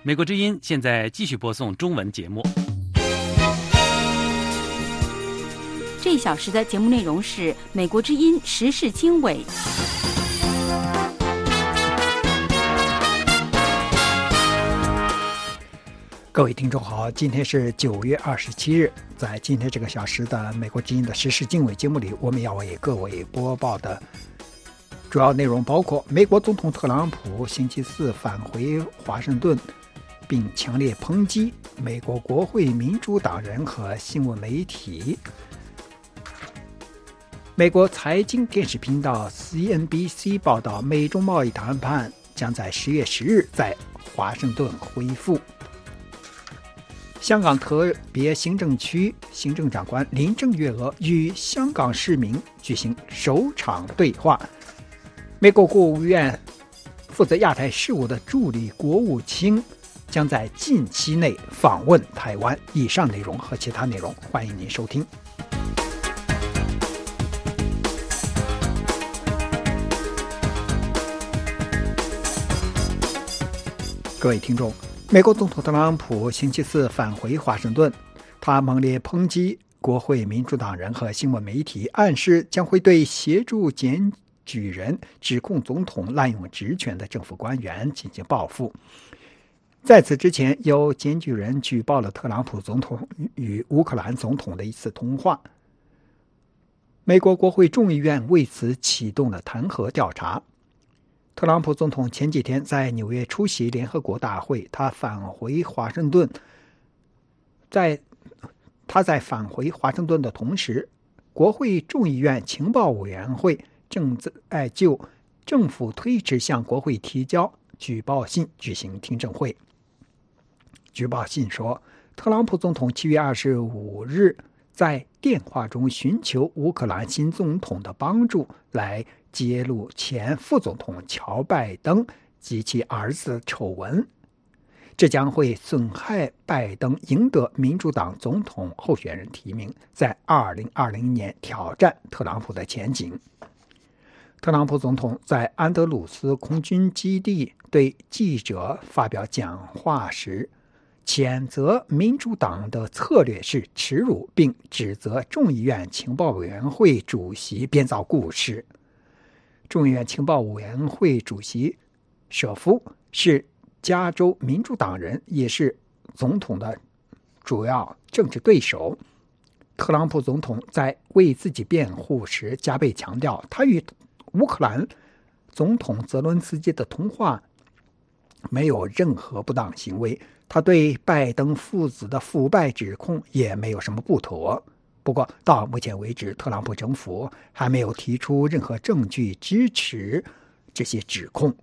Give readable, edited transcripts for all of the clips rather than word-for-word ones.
美国之音现在继续播送中文节目。 这一小时的节目内容是美国之音时事经纬。 各位听众好，今天是9月27日，在今天这个小时的美国之音的时事经纬节目里，我们要为各位播报的主要内容包括：美国总统特朗普星期四返回华盛顿，并强烈抨击美国国会民主党人和新闻媒体；美国财经电视频道 CNBC 报道，美中贸易谈判将在10月10日在华盛顿恢复；香港特别行政区行政长官林郑月娥与香港市民举行首场对话；美国国务院负责亚太事务的助理国务卿将在近期内访问台湾。以上内容和其他内容，欢迎您收听。各位听众，美国总统特朗普星期四返回华盛顿，他猛烈抨击国会民主党人和新闻媒体，暗示将会对协助检举人指控总统滥用职权的政府官员进行报复。在此之前，有检举人举报了特朗普总统与乌克兰总统的一次通话。美国国会众议院为此启动了弹劾调查。特朗普总统前几天在纽约出席联合国大会，他在返回华盛顿的同时，国会众议院情报委员会正在就政府推迟向国会提交举报信举行听证会。举报信说，特朗普总统7月25日在电话中寻求乌克兰新总统的帮助，来揭露前副总统乔拜登及其儿子的丑闻，这将会损害拜登赢得民主党总统候选人提名，在2020年挑战特朗普的前景。特朗普总统在安德鲁斯空军基地对记者发表讲话时，谴责民主党的策略是耻辱，并指责众议院情报委员会主席编造故事。众议院情报委员会主席舍夫是加州民主党人，也是总统的主要政治对手。特朗普总统在为自己辩护时加倍强调，他与乌克兰总统泽伦斯基的通话没有任何不当行为，他对拜登父子的腐败指控也没有什么不妥。不过到目前为止，特朗普政府还没有提出任何证据支持这些指控。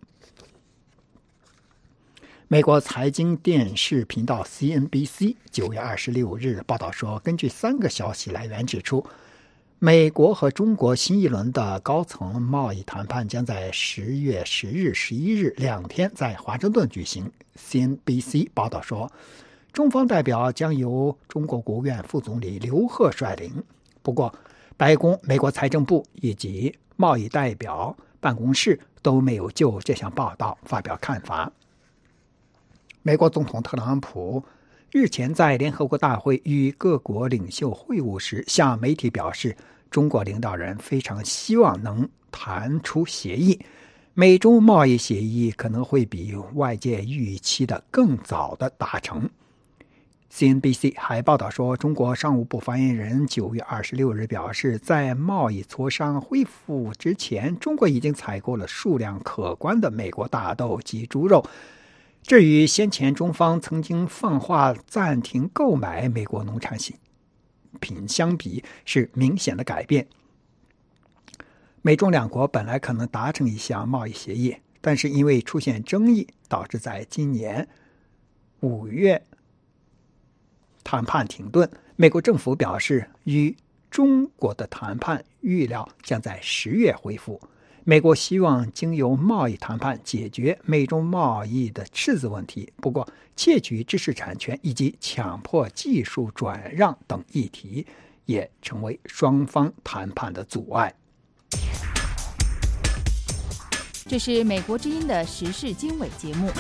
美国财经电视频道 CNBC 9月26日报道说，根据3个消息来源指出，美国和中国新一轮的高层贸易谈判将在10月10日、11日2天在华盛顿举行。CNBC 报道说，中方代表将由中国国务院副总理刘鹤率领。不过，白宫、美国财政部以及贸易代表办公室都没有就这项报道发表看法。美国总统特朗普日前在联合国大会与各国领袖会晤时，向媒体表示，中国领导人非常希望能谈出协议，美中贸易协议可能会比外界预期的更早的达成。CNBC 还报道说，中国商务部发言人9月26日表示，在贸易磋商恢复之前，中国已经采购了数量可观的美国大豆及猪肉。至于先前中方曾经放话暂停购买美国农产品相比，是明显的改变。美中两国本来可能达成一项贸易协议，但是因为出现争议，导致在今年5月谈判停顿。美国政府表示，与中国的谈判预料将在10月恢复。美国希望经由贸易谈判解决美中贸易的赤字问题，不过窃取知识产权以及强迫技术转让等议题也成为双方谈判的阻碍。 这是美国之音的时事经纬节目。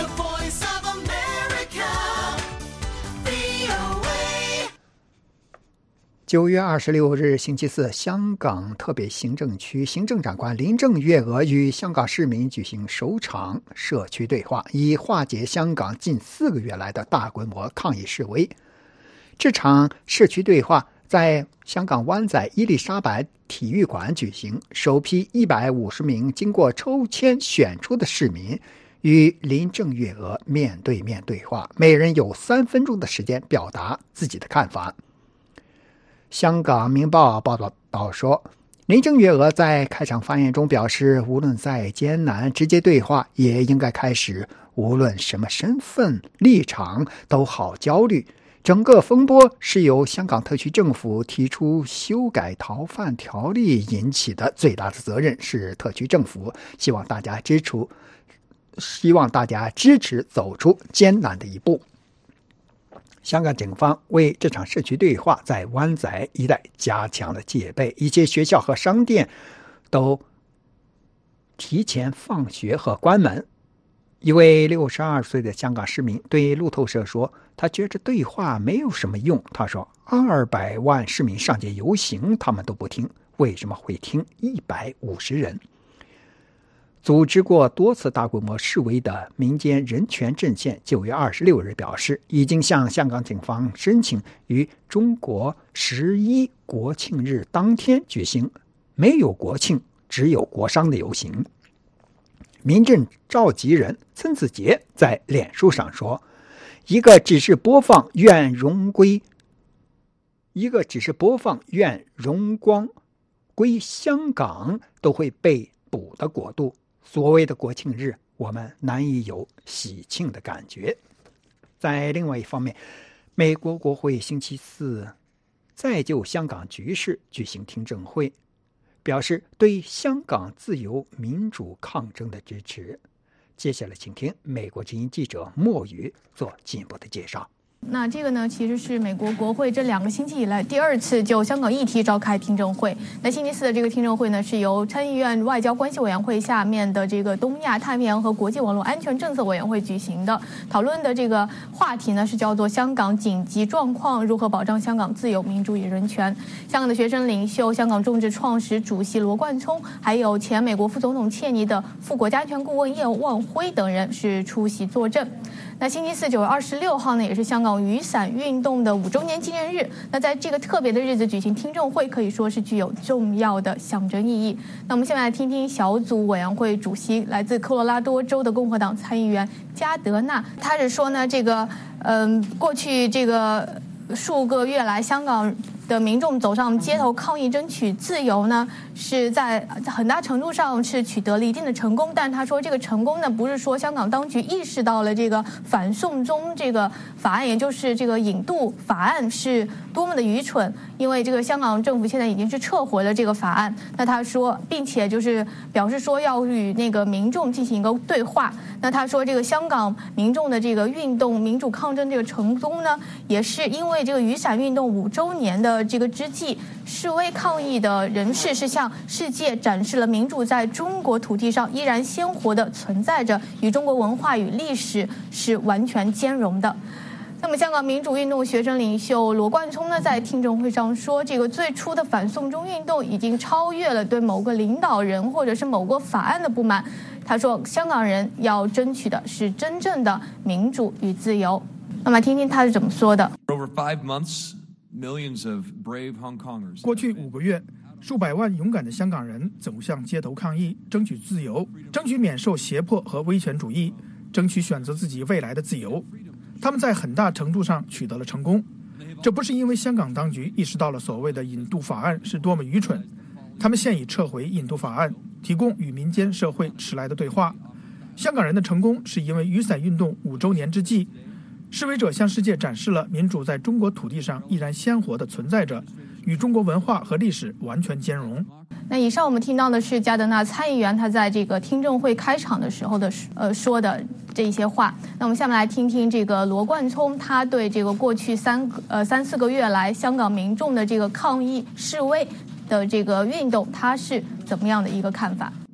9月26日星期四，香港特别行政区行政长官林郑月娥与香港市民举行首场社区对话，以化解香港近4个月来的大规模抗议示威。这场社区对话在香港湾仔伊丽莎白体育馆举行，首批150名经过抽签选出的市民与林郑月娥面对面对话，每人有3分钟的时间表达自己的看法。香港明报报道说，林郑月娥在开场发言中表示，无论再艰难，直接对话也应该开始，无论什么身份立场都好焦虑。整个风波是由香港特区政府提出修改逃犯条例引起的，最大的责任是特区政府，希望大家支持走出艰难的一步。香港警方为这场社区对话在湾仔一带加强了戒备，一些学校和商店都提前放学和关门。一位62岁的香港市民对路透社说，他觉得对话没有什么用。他说200万市民上街游行，他们都不听，为什么会听150人？组织过多次大规模示威的民间人权阵线9月26日表示，已经向香港警方申请于中国11国庆日当天举行没有国庆只有国殇的游行。民阵召集人岑子杰在脸书上说，一个只是播放愿荣光归香港都会被捕的国度，所谓的国庆日我们难以有喜庆的感觉。在另外一方面，美国国会星期四再就香港局势举行听证会，表示对香港自由民主抗争的支持。接下来请听美国之音记者莫宇做进一步的介绍。 那这个呢，其实是美国国会这2个星期以来第2次就香港议题召开听证会。那星期四的这个听证会呢，是由参议院外交关系委员会下面的这个东亚太平洋和国际网络安全政策委员会举行的。讨论的这个话题呢，是叫做香港紧急状况，如何保障香港自由民主与人权。香港的学生领袖、香港众志创始主席罗冠聪，还有前美国副总统切尼的副国家安全顾问叶望辉等人是出席作证。那星期四9月26号呢，也是香港雨伞运动的5周年纪念日。那在这个特别的日子举行听证会，可以说是具有重要的象征意义。那我们现在来听听小组委员会主席，来自科罗拉多州的共和党参议员加德纳，他是说呢，过去这个数个月来，香港的民众走上街头抗议争取自由呢，是在很大程度上是取得了一定的成功。但他说这个成功呢，不是说香港当局意识到了这个反送中这个法案，也就是这个引渡法案是多么的愚蠢，因为这个香港政府现在已经是撤回了这个法案。那他说，并且就是表示说要与那个民众进行一个对话。那他说这个香港民众的这个运动民主抗争这个成功呢，也是因为这个雨伞运动5周年的这个之际，示威抗议的人士是向世界展示了民主在中国土地上依然鲜活的存在着，与中国文化与历史是完全兼容的。那么香港民主运动学生领袖罗冠聪呢，在听证会上说，这个最初的反送中运动已经超越了对某个领导人或者是某个法案的不满。他说，香港人要争取的是真正的民主与自由。那么听听他是怎么说的。 过去5个月，数百万勇敢的香港人走向街头抗议，争取自由，争取免受胁迫和威权主义，争取选择自己未来的自由。他们在很大程度上取得了成功。这不是因为香港当局意识到了所谓的引渡法案是多么愚蠢，他们现已撤回引渡法案，提供与民间社会迟来的对话。香港人的成功是因为雨伞运动5周年之际，示威者向世界展示了民主在中国土地上依然鲜活地存在着，与中国文化和历史完全兼容。 那以上我们听到的是加德纳参议员他在这个听证会开场的时候的说的这一些话。那我们下面来听听这个罗冠聪他对这个过去3-4个月来香港民众的这个抗议示威的这个运动，他是怎么样的一个看法。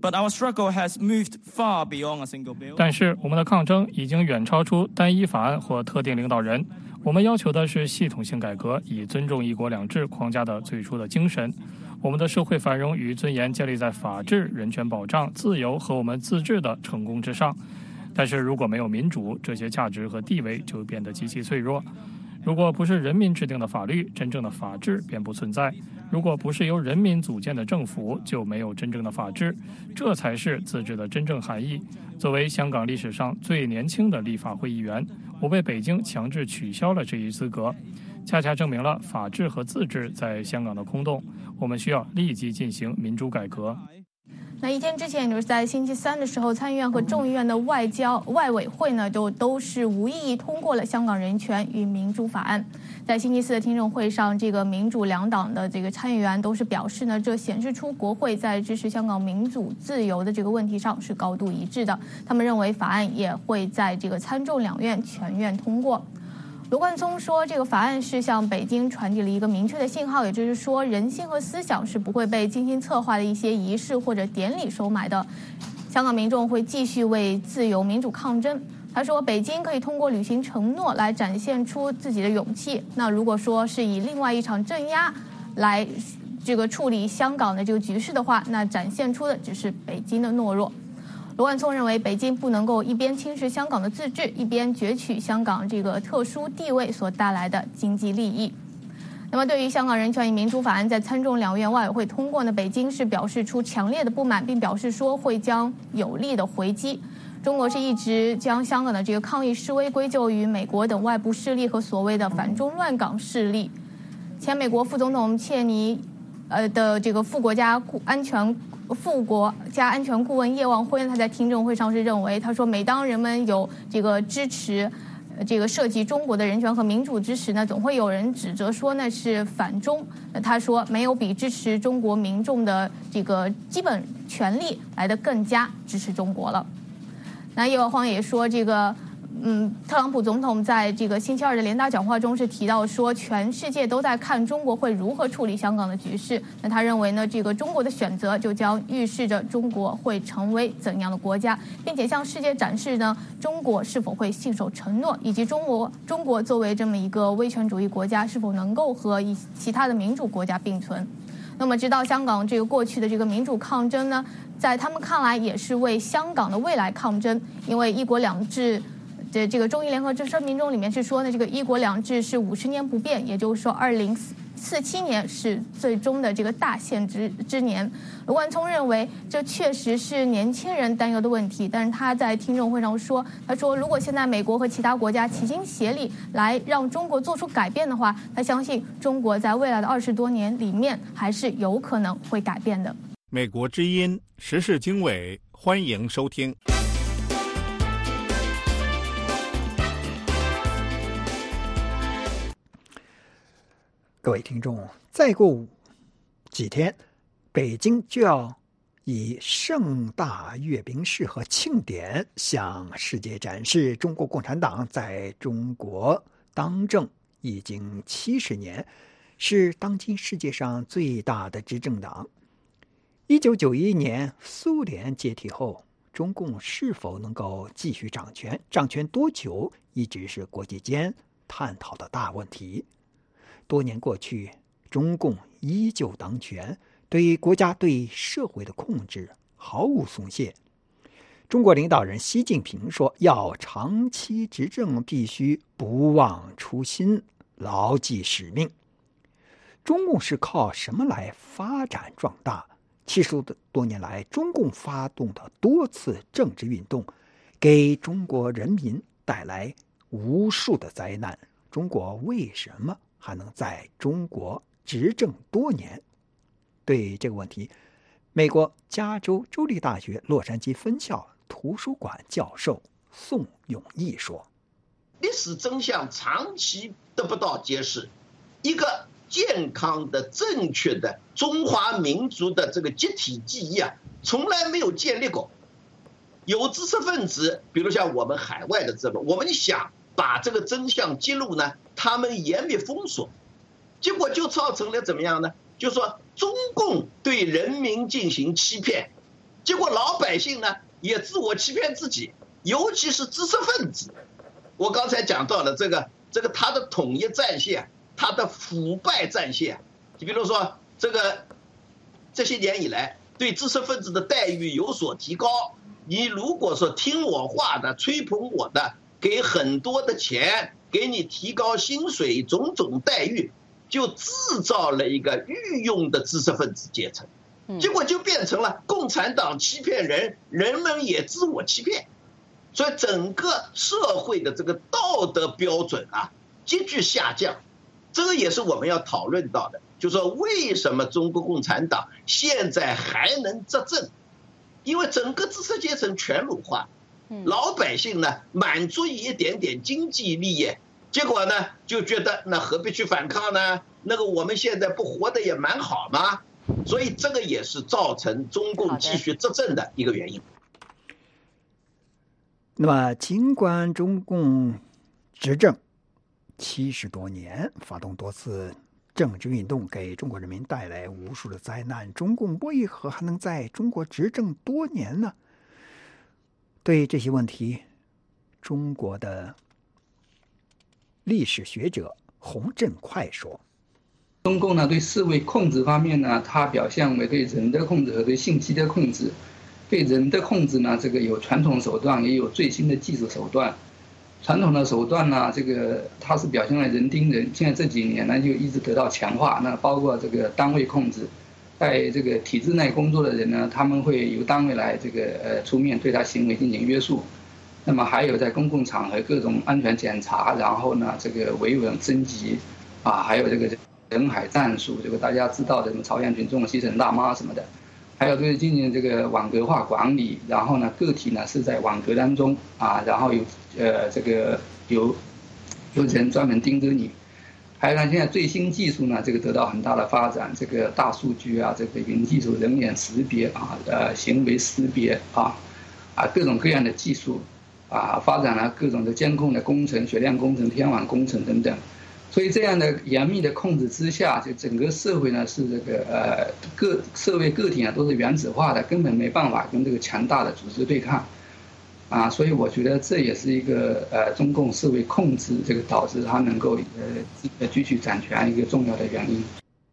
但是我们的抗争已经远超出单一法案或特定领导人。我们要求的是系统性改革，以尊重“一国两制”框架的最初的精神。我们的社会繁荣与尊严建立在法治、人权保障、自由和我们自治的成功之上。但是如果没有民主，这些价值和地位就变得极其脆弱。如果不是人民制定的法律，真正的法治便不存在；如果不是由人民组建的政府，就没有真正的法治。这才是自治的真正含义。作为香港历史上最年轻的立法会议员，我被北京强制取消了这一资格，恰恰证明了法治和自治在香港的空洞。我们需要立即进行民主改革。 那一天之前，也就是在星期三的时候，参议院和众议院的外委会呢，都是无异议通过了香港人权与民主法案。在星期四的听证会上，这个民主两党的这个参议员都是表示呢，这显示出国会在支持香港民主自由的这个问题上是高度一致的。他们认为法案也会在这个参众两院全院通过。罗冠聪说，这个法案是向北京传递了一个明确的信号，也就是说，人心和思想是不会被精心策划的一些仪式或者典礼收买的。香港民众会继续为自由民主抗争。他说，北京可以通过履行承诺来展现出自己的勇气。那如果说是以另外一场镇压来这个处理香港的这个局势的话，那展现出的只是北京的懦弱。罗冠聪认为，北京不能够一边侵蚀香港的自治，一边攫取香港这个特殊地位所带来的经济利益。那么，对于香港人权与民主法案在参众两院外委会通过呢，北京是表示出强烈的不满，并表示说会将有力的回击。中国是一直将香港的这个抗议示威归咎于美国等外部势力和所谓的反中乱港势力。前美国副总统切尼的这个副国家安全顾问叶望辉呢，他在听证会上是认为，他说，每当人们有这个支持这个涉及中国的人权和民主之时呢，总会有人指责说那是反中。他说，没有比支持中国民众的这个基本权利来得更加支持中国了。那叶望辉也说，这个特朗普总统在这个星期二的联大讲话中是提到说，全世界都在看中国会如何处理香港的局势。那他认为呢，这个中国的选择就将预示着中国会成为怎样的国家，并且向世界展示呢，中国是否会信守承诺，以及中国作为这么一个威权主义国家，是否能够和其他的民主国家并存。那么，直到香港这个过去的这个民主抗争呢，在他们看来也是为香港的未来抗争，因为一国两制。这个中英联合声明中里面是说呢，这个一国两制是50年不变，也就是说2047年是最终的这个大限之年。罗冠聪认为这确实是年轻人担忧的问题，但是他在听证会上说，他说如果现在美国和其他国家齐心协力来让中国做出改变的话，他相信中国在未来的20多年里面还是有可能会改变的。 美国之音时事经纬，欢迎收听。 各位听众，再过几天，北京就要以盛大阅兵式和庆典向世界展示中国共产党在中国当政已经70年，是当今世界上最大的执政党。1991年苏联解体后，中共是否能够继续掌权，掌权多久，一直是国际间探讨的大问题。多年过去，中共依旧当权，对国家对社会的控制毫无松懈。中国领导人习近平说，要长期执政必须不忘初心，牢记使命。中共是靠什么来发展壮大？70多年来，中共发动的多次政治运动，给中国人民带来无数的灾难。中国为什么还能在中国执政多年？对这个问题，美国加州州立大学洛杉矶分校图书馆教授宋永毅说， 历史真相长期得不到揭示，一个健康的正确的中华民族的这个集体记忆从来没有建立过。有知识分子，比如像我们海外的这个，我们想把这个真相揭露呢，他们严密封锁，结果就造成了怎么样呢？就是说中共对人民进行欺骗， 结果老百姓呢也自我欺骗自己，尤其是知识分子。我刚才讲到了这个他的统一战线，他的腐败战线，就比如说这些年以来对知识分子的待遇有所提高，你如果说听我话的、吹捧我的，给很多的钱，给你提高薪水，种种待遇，就制造了一个御用的知识分子阶层，结果就变成了共产党欺骗人，人们也自我欺骗，所以整个社会的这个道德标准啊急剧下降。这个也是我们要讨论到的，就是说为什么中国共产党现在还能执政？因为整个知识阶层全乳化，老百姓呢满足于一点点经济利益，结果呢就觉得那何必去反抗呢？那个我们现在不活得也蛮好吗？所以这个也是造成中共继续执政的一个原因。 那么尽管中共执政70多年，发动多次政治运动，给中国人民带来无数的灾难，中共为何还能在中国执政多年呢？对这些问题，中国的历史学者洪振快说， 中共呢对社会控制方面呢，它表现为对人的控制和对信息的控制。对人的控制呢，这个有传统手段，也有最新的技术手段。传统的手段呢，这个它是表现了人盯人，现在这几年呢就一直得到强化。那包括这个单位控制，在这个体制内工作的人呢，他们会由单位来这个出面对他行为进行约束。那么还有在公共场合各种安全检查，然后呢这个维稳征集啊，还有这个人海战术，这个大家知道的什么朝鲜群众、西城大妈什么的。还有对进行这个网格化管理，然后呢，个体呢是在网格当中啊，然后有人专门盯着你。还有呢，现在最新技术呢，这个得到很大的发展，这个大数据啊，这个云技术、人脸识别啊，行为识别啊，各种各样的技术啊，发展了各种的监控的工程、血量工程、天网工程等等。所以这样的严密的控制之下，就整个社会呢是这个社会个体啊都是原子化的，根本没办法跟这个强大的组织对抗，所以我觉得这也是一个中共社会控制这个导致它能够继续掌权一个重要的原因。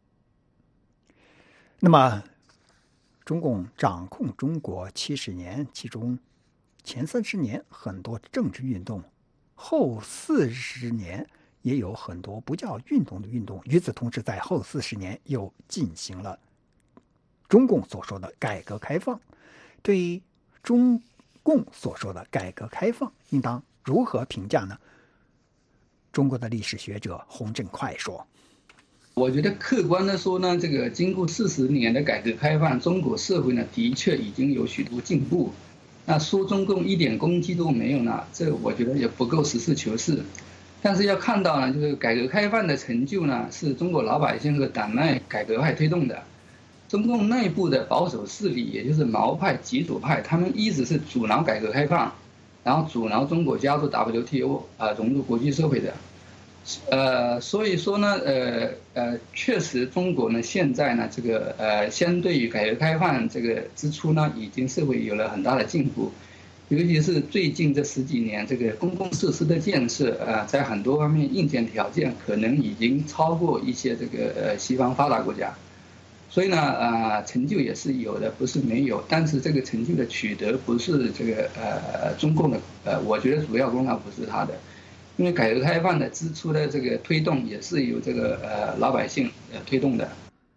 那么，中共掌控中国70年，其中前30年很多政治运动，后40年。也有很多不叫运动的运动。与此同时，在后40年又进行了中共所说的改革开放。对于中共所说的改革开放，应当如何评价呢？中国的历史学者洪振快说：“ 我觉得客观的说呢，这个经过40年的改革开放，中国社会呢的确已经有许多进步。那说中共一点功绩都没有呢，这我觉得也不够实事求是。但是要看到呢，就是改革开放的成就呢，是中国老百姓和党内改革派推动的。中共内部的保守势力，也就是毛派、极左派，他们一直是阻挠改革开放，然后阻挠中国加入 WTO 融入国际社会的。所以说呢，确实中国呢现在呢这个相对于改革开放这个之初呢，已经社会有了很大的进步。尤其是最近这10几年，这个公共设施的建设，在很多方面硬件条件可能已经超过一些这个西方发达国家，所以呢，成就也是有的，不是没有。但是这个成就的取得不是这个中共的，我觉得主要功劳不是他的，因为改革开放的之初的这个推动也是由这个老百姓推动的。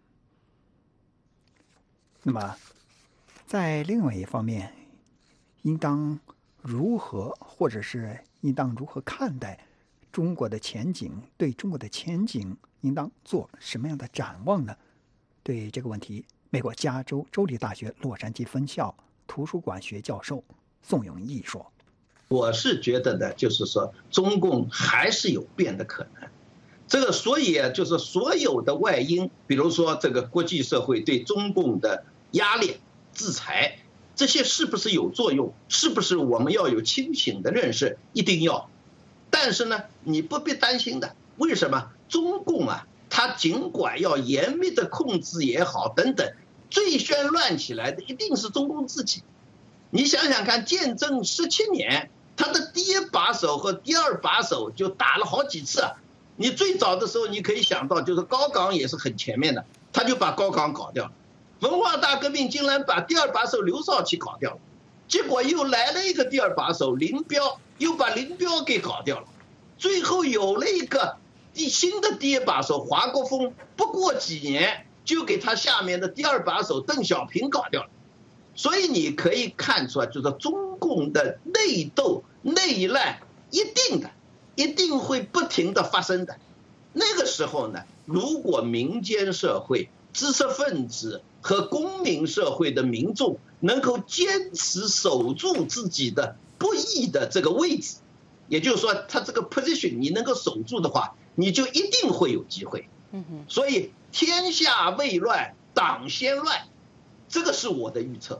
那么，在另外一方面，应当如何，或者是应当如何看待中国的前景？对中国的前景，应当做什么样的展望呢？对这个问题，美国加州州立大学洛杉矶分校图书馆学教授宋永毅说：“ 我是觉得呢，就是说中共还是有变的可能。这个所以就是所有的外因，比如说这个国际社会对中共的压力、制裁。”这些是不是有作用？是不是我们要有清醒的认识？一定要。但是呢，你不必担心的。为什么？中共啊，它尽管要严密的控制也好，等等， 最先乱起来的一定是中共自己。你想想看，建政17年，他的第一把手和第二把手就打了好几次啊。你最早的时候，你可以想到，就是高岗也是很前面的，他就把高岗搞掉了。文化大革命竟然把第二把手刘少奇搞掉了，结果又来了一个第二把手林彪，又把林彪给搞掉了。最后有了一个新的第一把手华国锋，不过几年就给他下面的第二把手邓小平搞掉了。所以你可以看出来，就是中共的内斗内乱一定会不停的发生的。那个时候呢，如果民间社会、知识分子和公民社会的民众能够坚持守住自己的不义的这个位置，也就是说他这个 position 你能够守住的话，你就一定会有机会。所以天下未乱，党先乱，这个是我的预测。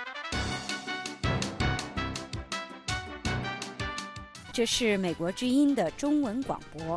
这是美国之音的中文广播。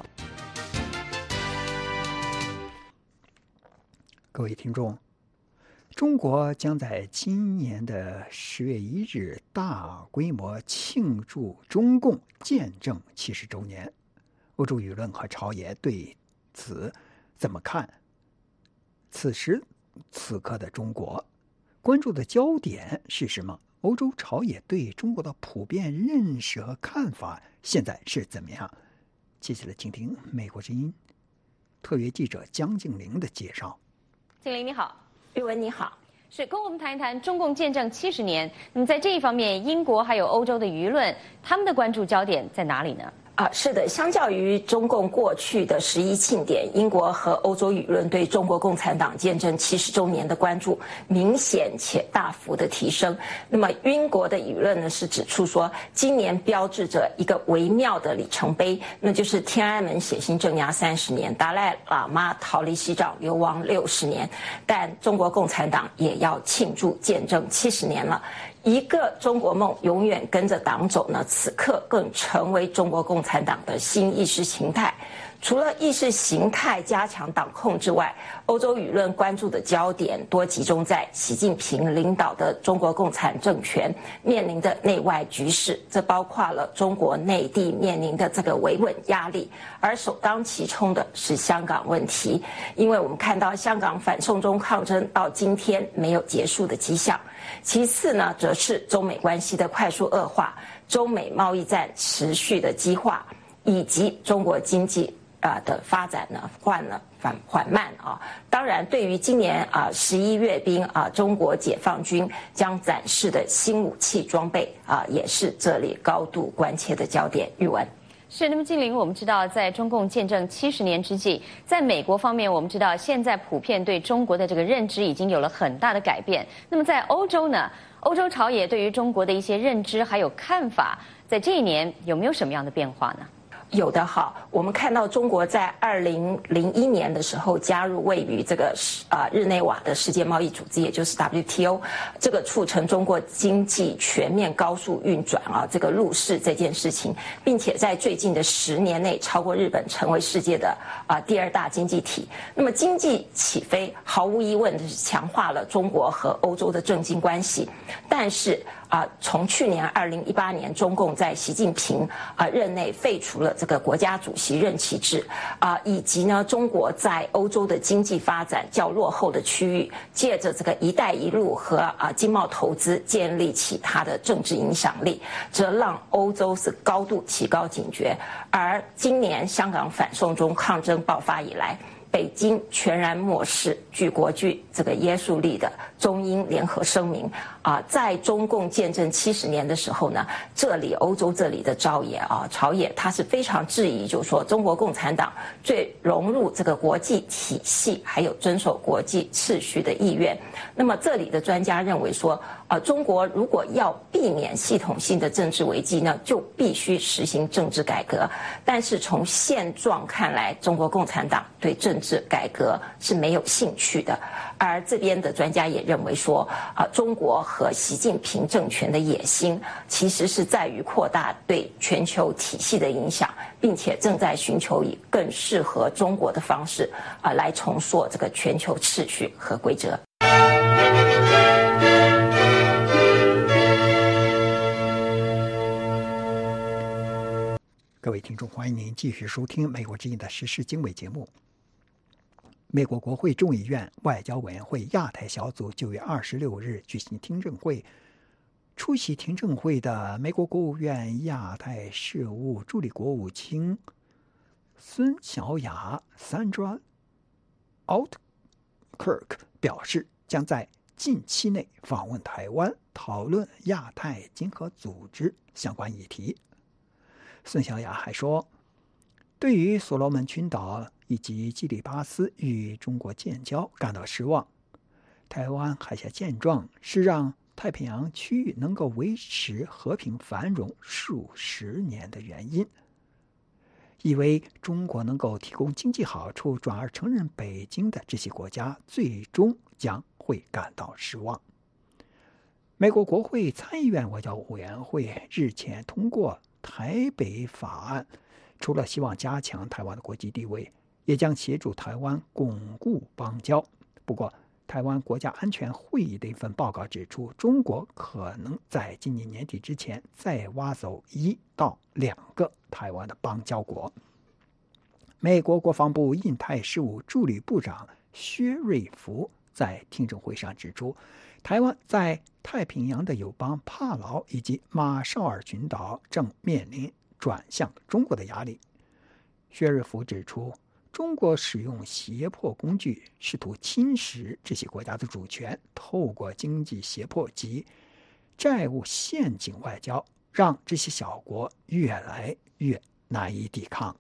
各位听众，中国将在今年的10月1日大规模庆祝中共建政70周年。欧洲舆论和朝野对此怎么看？此时此刻的中国关注的焦点是什么？欧洲朝野对中国的普遍认识和看法现在是怎么样？接下来请听美国之音特约记者江静玲的介绍。 静玲你好，玉文你好，是跟我们谈一谈中共建政70年。那么在这一方面，英国还有欧洲的舆论，他们的关注焦点在哪里呢？ 是的，相较于中共过去的11庆典，英国和欧洲舆论对中国共产党建政70周年的关注明显且大幅的提升。那么英国的舆论呢是指出说，今年标志着一个微妙的里程碑，那就是天安门血腥镇压30年，达赖喇嘛逃离西藏流亡60年，但中国共产党也要庆祝建政70年了。一个中国梦永远跟着党走呢，此刻更成为中国共产党的新意识形态。除了意识形态加强党控之外，欧洲舆论关注的焦点多集中在习近平领导的中国共产政权面临的内外局势，这包括了中国内地面临的这个维稳压力，而首当其冲的是香港问题，因为我们看到香港反送中抗争到今天没有结束的迹象。其次呢，则是中美关系的快速恶化，中美贸易战持续的激化，以及中国经济的发展呢缓慢啊。当然，对于今年11阅兵中国解放军将展示的新武器装备也是这里高度关切的焦点。玉文。 是，那么静玲，我们知道，在中共建政70年之际，在美国方面，我们知道现在普遍对中国的这个认知已经有了很大的改变。那么在欧洲呢，欧洲朝野对于中国的一些认知还有看法，在这一年有没有什么样的变化呢？ 有的好，我们看到中国在2001年的时候加入位于这个日内瓦的世界贸易组织，也就是 WTO， 这个促成中国经济全面高速运转这个入世这件事情，并且在最近的10年内超过日本，成为世界的第2大经济体。那么经济起飞，毫无疑问的是强化了中国和欧洲的政经关系，但是从去年2018年，中共在习近平任内废除了这个国家主席任期制以及呢，中国在欧洲的经济发展较落后的区域，借着这个“一带一路”和经贸投资建立起它的政治影响力，则让欧洲是高度提高警觉。而今年香港反送中抗争爆发以来，北京全然漠视具国际这个约束力的中英联合声明在中共建政70年的时候呢，欧洲这里的朝野他是非常质疑，就是说中国共产党最融入这个国际体系还有遵守国际秩序的意愿。那么这里的专家认为说中国如果要避免系统性的政治危机呢，就必须实行政治改革。但是从现状看来，中国共产党对政治改革是没有兴趣的。而这边的专家也认为说中国和习近平政权的野心其实是在于扩大对全球体系的影响，并且正在寻求以更适合中国的方式来重塑这个全球秩序和规则。 各位听众，欢迎您继续收听美国之音的时事经纬节目。美国国会众议院外交委员会亚太小组9月26日举行听证会，出席听证会的美国国务院亚太事务助理国务卿孙小雅 Sandra Altkirk 表示，将在近期内访问台湾，讨论亚太经合组织相关议题。孙小雅还说，对于所罗门群岛以及基里巴斯与中国建交感到失望。台湾海峡现状是让太平洋区域能够维持和平繁荣数十年的原因。以为中国能够提供经济好处，转而承认北京的这些国家，最终将会感到失望。美国国会参议院外交委员会日前通过台北法案，除了希望加强台湾的国际地位，也将协助台湾巩固邦交。不过，台湾国家安全会议的一份报告指出，中国可能在今年年底之前再挖走1到2个台湾的邦交国。美国国防部印太事务助理部长薛瑞福在听证会上指出，台湾在太平洋的友邦帕劳以及马绍尔群岛正面临转向中国的压力。薛瑞福指出，中国使用胁迫工具，试图侵蚀这些国家的主权，透过经济胁迫及债务陷阱外交，让这些小国越来越难以抵抗。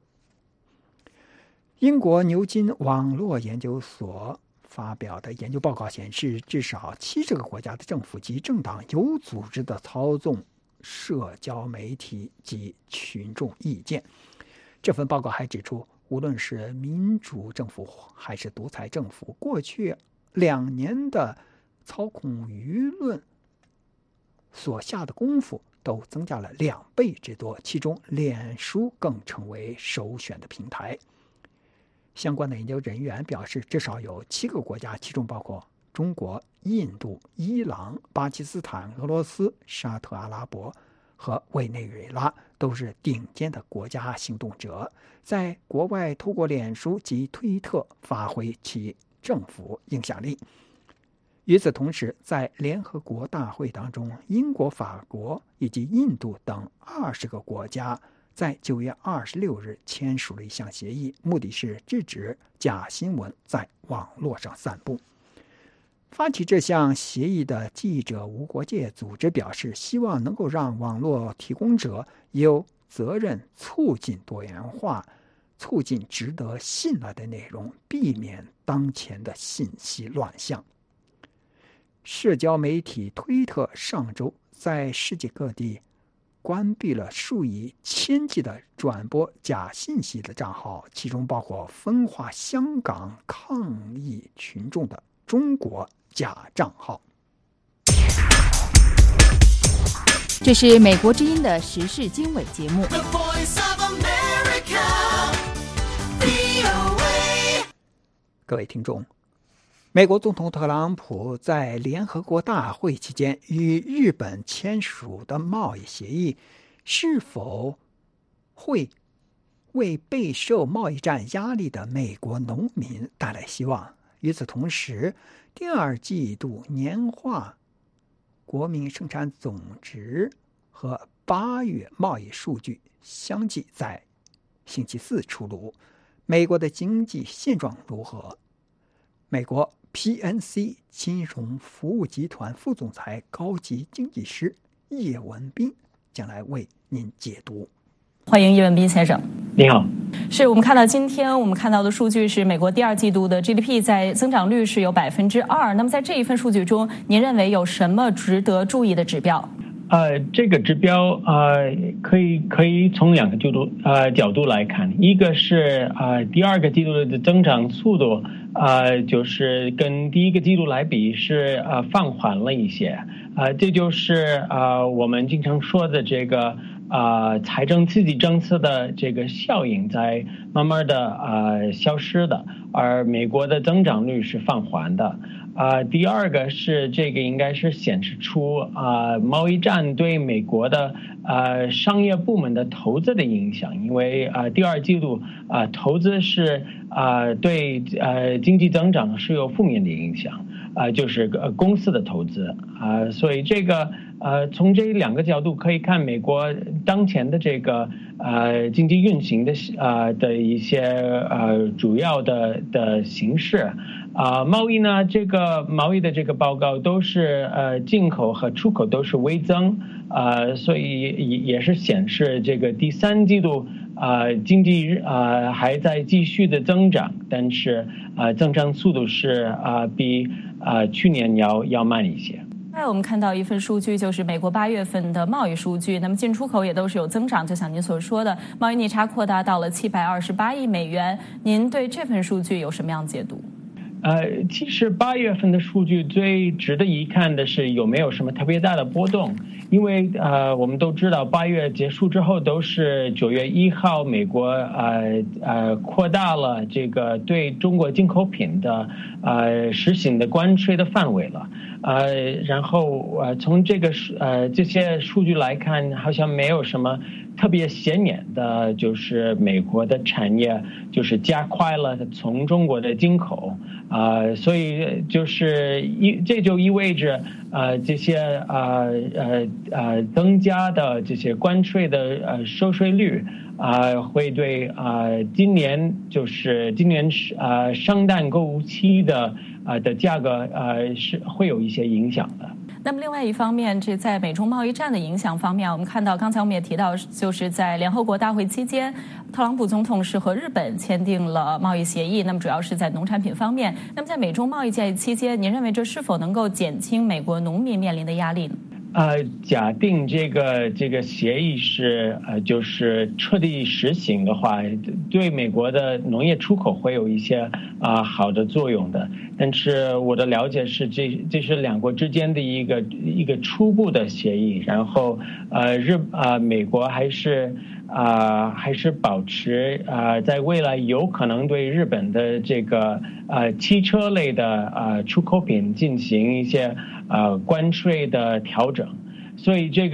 英国牛津网络研究所发表的研究报告显示，至少70个国家的政府及政党有组织地操纵社交媒体及群众意见。这份报告还指出，无论是民主政府还是独裁政府，过去2年的操控舆论所下的功夫都增加了2倍之多，其中脸书更成为首选的平台。相关的研究人员表示，至少有7个国家，其中包括中国、印度、伊朗、巴基斯坦、俄罗斯、沙特阿拉伯和委内瑞拉，都是顶尖的国家行动者，在国外透过脸书及推特发挥其政府影响力。与此同时，在联合国大会当中，英国、法国以及印度等20个国家在9月26日签署了一项协议，目的是制止假新闻在网络上散布。发起这项协议的记者无国界组织表示，希望能够让网络提供者有责任促进多元化，促进值得信赖的内容，避免当前的信息乱象。社交媒体推特上周在世界各地关闭了数以千计的转播假信息的账号，其中包括分化香港抗议群众的中国假账号。 这是美国之音的时事经纬节目。 各位听众，美国总统特朗普在联合国大会期间与日本签署的贸易协议，是否会为备受贸易战压力的美国农民带来希望？与此同时，第2季度年化国民生产总值和8月贸易数据相继在星期4出炉，美国的经济现状如何？美国 PNC 金融服务集团副总裁高级经济师叶文斌将来为您解读。 欢迎叶文斌先生。 你好。 是我们看到今天我们看到的数据是美国第2季度的 GDP 在增长率是有2%。那么在这一份数据中，您认为有什么值得注意的指标？ 这个指标可以从2个角度来看，一个是第2个季度的增长速度就是跟第1个季度来比是放缓了一些，这就是我们经常说的这个财政刺激政策的这个效应在慢慢的消失的，而美国的增长率是放缓的。 第二个是这个应该是显示出贸易战对美国的商业部门的投资的影响，因为第二季度投资是对经济增长是有负面的影响，就是公司的投资所以这个从这两个角度可以看美国当前的这个经济运行的一些主要的形式。贸易呢，这个贸易的这个报告都是进口和出口都是微增，所以也是显示这个第三季度经济还在继续的增长，但是增长速度是比去年要慢一些。 我们看到一份数据，就是美国8月份的贸易数据，那么进出口也都是有增长，就像您所说的，贸易逆差扩大到了728亿美元。您对这份数据有什么样的解读？ 其实8月份的数据最值得一看的是有没有什么特别大的波动，因为我们都知道8月结束之后都是9月1号美国扩大了这个对中国进口品的实行的关税的范围了，然后从这些数据来看，好像没有什么特别显眼的，就是美国的产业就是加快了从中国的进口，所以就是这就意味着这些增加的这些关税的收税率会对今年圣诞购物期的价格是会有一些影响的。 那么另外一方面，这在美中贸易战的影响方面，我们看到刚才我们也提到，就是在联合国大会期间，特朗普总统是和日本签订了贸易协议，那么主要是在农产品方面。那么在美中贸易战期间，您认为这是否能够减轻美国农民面临的压力呢？ 假定这个协议是就是彻底实行的话，对美国的农业出口会有一些好的作用的。但是我的了解是这是两国之间的一个初步的协议，然后美国还是保持在未来有可能对日本的这个汽车类的出口品进行一些关税的调整，所以这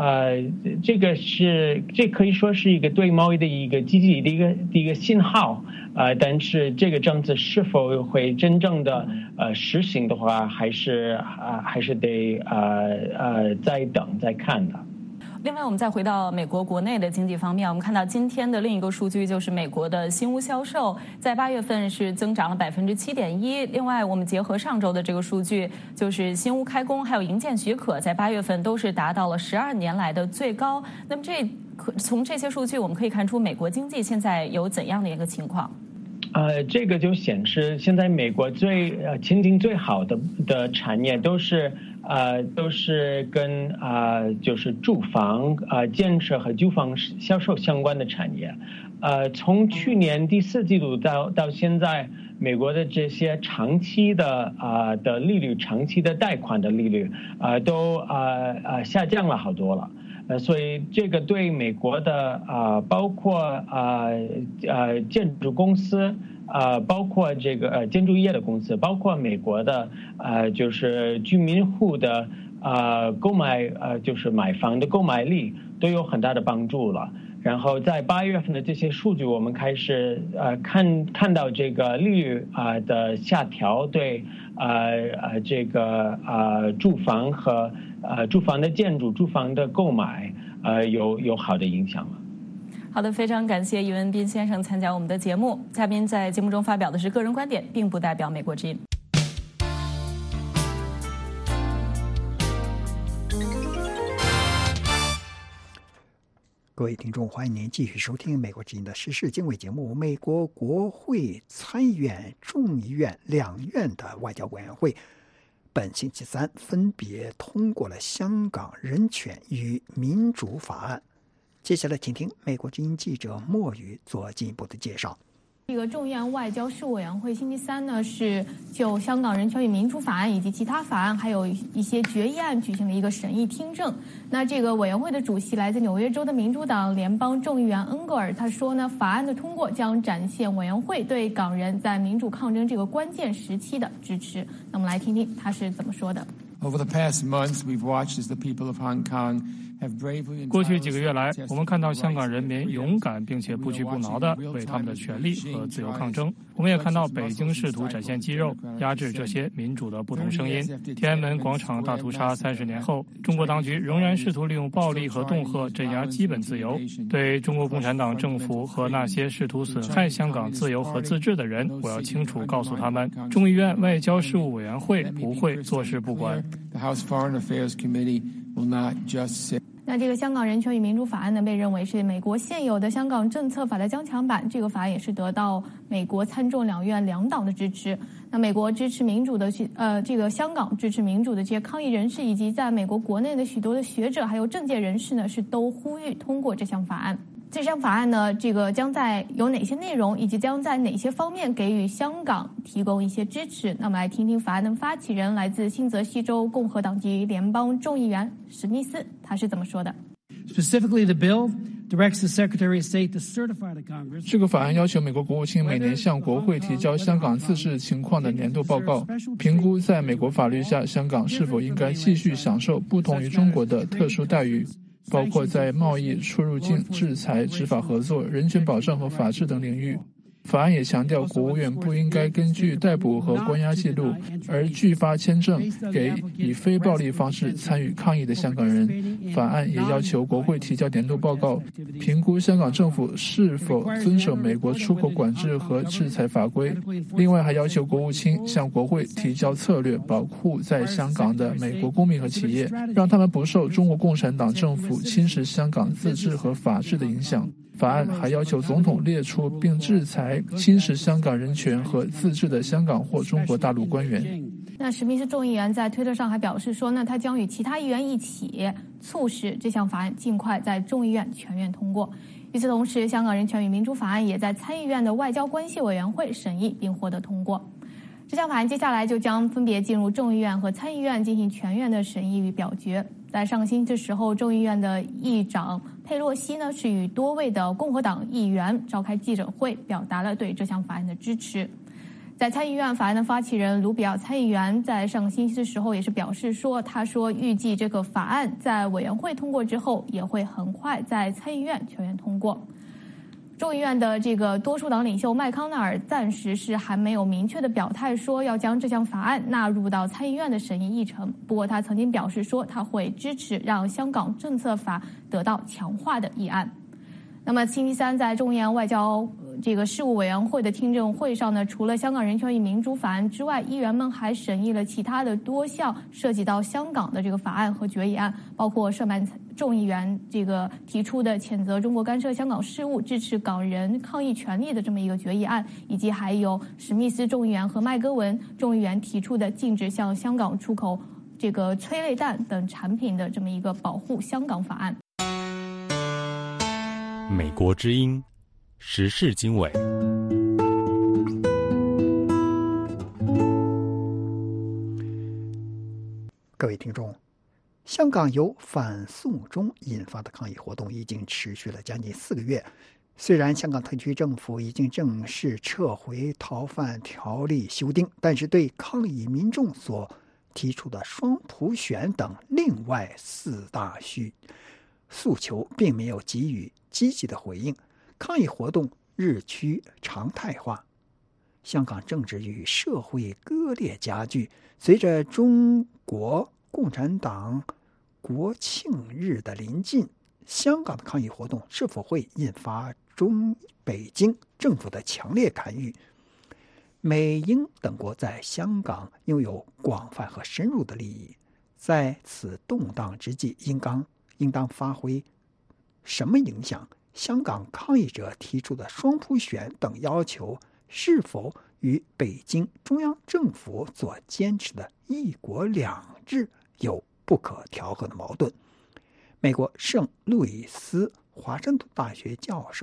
可以说是一个对贸易的一个积极的一个信号，但是这个政策是否会真正的实行的话，还是得再等再看的。 另外，我们再回到美国国内的经济方面，我们看到今天的另一个数据就是美国的新屋销售在8月份是增长了7.1%。另外，我们结合上周的这个数据，就是新屋开工还有营建许可在8月份都是达到了12年来的最高。那么从这些数据我们可以看出美国经济现在有怎样的一个情况？ 这个就显示现在美国前景最好的产业都是跟就是住房建设和住房销售相关的产业。从去年第4季度到现在，美国的这些长期的利率、长期的贷款的利率都下降了好多了。所以这个对美国的包括建筑公司包括这个建筑业的公司，包括美国的就是居民户的购买就是买房的购买力都有很大的帮助了。然后在8月份的这些数据，我们开始看到这个利率的下调对这个住房和住房的建筑、住房的购买有好的影响了。 好的，非常感谢易文彬先生参加我们的节目。嘉宾在节目中发表的是个人观点，并不代表美国之音。 各位听众，欢迎您继续收听美国之音的时事经纬节目。美国国会参议院、众议院两院的外交委员会本星期三分别通过了香港人权与民主法案。接下来请听美国之音记者莫宇做进一步的介绍。 这个众议院外交事务委员会星期三呢，是就香港人权与民主法案以及其他法案，还有一些决议案举行了一个审议听证。那这个委员会的主席来自纽约州的民主党联邦众议员恩格尔，他说呢，法案的通过将展现委员会对港人在民主抗争这个关键时期的支持。那我们来听听他是怎么说的。 Over the past months, we've watched as the people of Hong Kong 过去几个月来，我们看到香港人民勇敢并且不屈不挠地为他们的权利和自由抗争。我们也看到北京试图展现肌肉，压制这些民主的不同声音。天安门广场大屠杀30年后，中国当局仍然试图利用暴力和恫吓镇压基本自由。对中国共产党政府和那些试图损害香港自由和自治的人，我要清楚告诉他们，众议院外交事务委员会不会坐视不管。 那这个香港人权与民主法案呢，被认为是美国现有的香港政策法的加强版。这个法案也是得到美国参众两院两党的支持。那美国支持民主的这个香港支持民主的这些抗议人士，以及在美国国内的许多的学者还有政界人士呢，是都呼吁通过这项法案。这项法案呢，这个将在有哪些内容，以及将在哪些方面给予香港提供一些支持？那么来听听法案的发起人，来自新泽西州共和党籍联邦众议员史密斯，他是怎么说的 ？Specifically, the bill directs the Secretary of State to certify to Congress. 这个法案要求美国国务卿每年向国会提交香港自治情况的年度报告，评估在美国法律下香港是否应该继续享受不同于中国的特殊待遇。包括在贸易、出入境、制裁、执法合作、人权保障和法治等领域。法案也强调，国务院不应该根据逮捕和关押记录而拒发签证给以非暴力方式参与抗议的香港人。法案也要求国会提交年度报告，评估香港政府是否遵守美国出口管制和制裁法规。另外，还要求国务卿向国会提交策略，保护在香港的美国公民和企业，让他们不受中国共产党政府侵蚀香港自治和法治的影响。法案还要求总统列出并制裁侵蚀香港人权和自治的香港或中国大陆官员。 那史密斯众议员在推特上还表示说呢，他将与其他议员一起促使这项法案尽快在众议院全院通过。与此同时，香港人权与民主法案也在参议院的外交关系委员会审议并获得通过。这项法案接下来就将分别进入众议院和参议院进行全院的审议与表决。在上个星期的时候，众议院的议长佩洛西呢是与多位的共和党议员召开记者会，表达了对这项法案的支持。在参议院，法案的发起人卢比奥参议员在上个星期的时候也是表示说，他说预计这个法案在委员会通过之后，也会很快在参议院全院通过。众议院的这个多数党领袖麦康奈尔暂时是还没有明确的表态说要将这项法案纳入到参议院的审议议程。不过他曾经表示说他会支持让香港政策法得到强化的议案。那么星期三在众议院外交这个事务委员会的听证会上呢，除了香港人权与民主法案之外，议员们还审议了其他的多项涉及到香港的这个法案和决议案，包括涉曼众议员这个提出的谴责中国干涉香港事务、支持港人抗议权利的这么一个决议案，以及还有史密斯众议员和麦戈文众议员提出的禁止向香港出口这个催泪弹等产品的这么一个保护香港法案。 美国之音时事经纬。 各位听众，香港由反送中引发的抗议活动已经持续了将近4个月。虽然香港特区政府已经正式撤回逃犯条例修订，但是对抗议民众所提出的双普选等另外4大诉求并没有给予积极的回应，抗议活动日趋常态化。香港政治与社会割裂加剧，随着中国共产党国庆日的临近，香港的抗议活动是否会引发北京政府的强烈干预？美英等国在香港拥有广泛和深入的利益，在此动荡之际，应当发挥什么影响？香港抗议者提出的双普选等要求是否与北京中央政府所坚持的一国两制有不可调和的矛盾？美国圣路易斯华盛顿大学教授